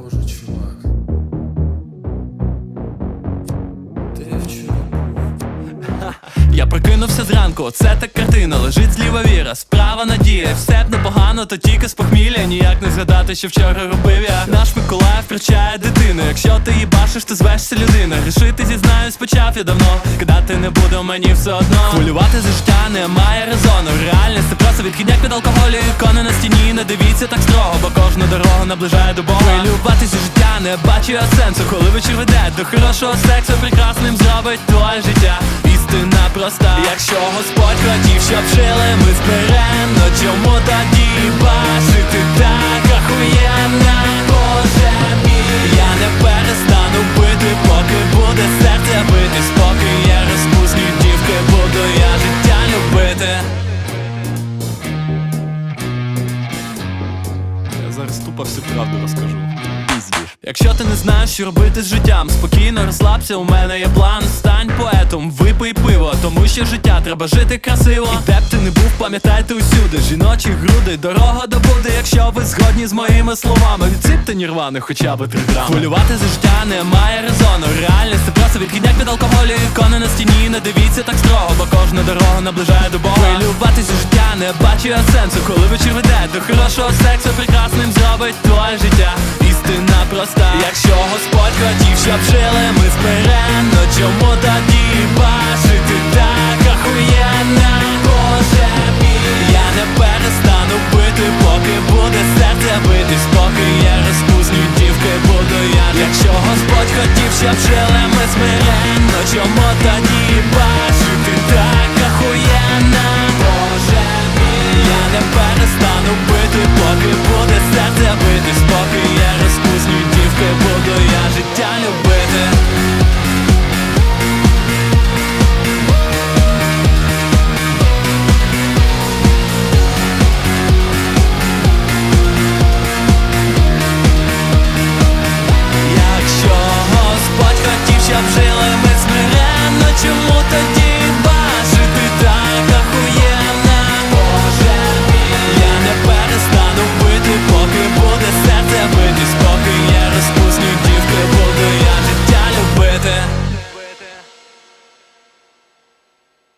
Боже, чувак, де я вчора був? Я прокинувся зранку, оце так картина. Лежить зліва віра, справа надія. Все б непогано, то тільки з похмілля. Ніяк не згадати, що вчора робив я. Наш Миколай втрачає дитину. Якщо ти їбашиш, ти звешся людина. Рішити, зізнаюсь, почав я давно. Кидати не буду, мені все одно. Хвилювати за життя немає резону. Реальність це просто відхідняк від алкоголю. Ікони на стіні, не дивіться так строго, бо кожна дорога наближає до Бога. Хвилювати за життя не бачу я сенсу. Коли вечір веде до хорошого сексу, прекрасним зробить твоє життя. Істина проста. Якщо Господь хотів, щоб жили ми зберем, но чому тоді бачити так ахуєнно? Боже мій, я не перестану бити, поки буде серце битись, поки є розпусні дівки, буду я життя любити. Я зараз тупо всю правду розкажу. Якщо ти не знаєш, що робити з життям, спокійно розслабся, у мене є план. Стань поетом, випий пиво, тому що життя треба жити красиво. І де б ти не був, пам'ятайте усюди, жіночі груди, дорога добуде. Якщо ви згодні з моїми словами, відсипте нірвани хоча б 3 грами. Хвилювати за життя немає резону. Реальність це просто відхідняк від алкоголю. Ікони на стіні, не дивіться так строго, бо кожна дорога наближає до Бога. Хвилювати за життя не бачу я сенсу. Коли вечір веде до хорошого сексу, прекрасним зробить твоє життя. Істина проста. Якщо Господь хотів, щоб жили ми зберем, но чому тоді бачити так ахуєнно? Боже мій, я не перестану бити, поки буде серце битись, поки є розпусні дівки, буду я. Якщо Господь хотів, щоб жили ми зберем, но чому тоді бачити так ахуєнно? Боже мій, я не перестану бити, поки буде серце битись, поки є розпусні дівки, буду я життя любити.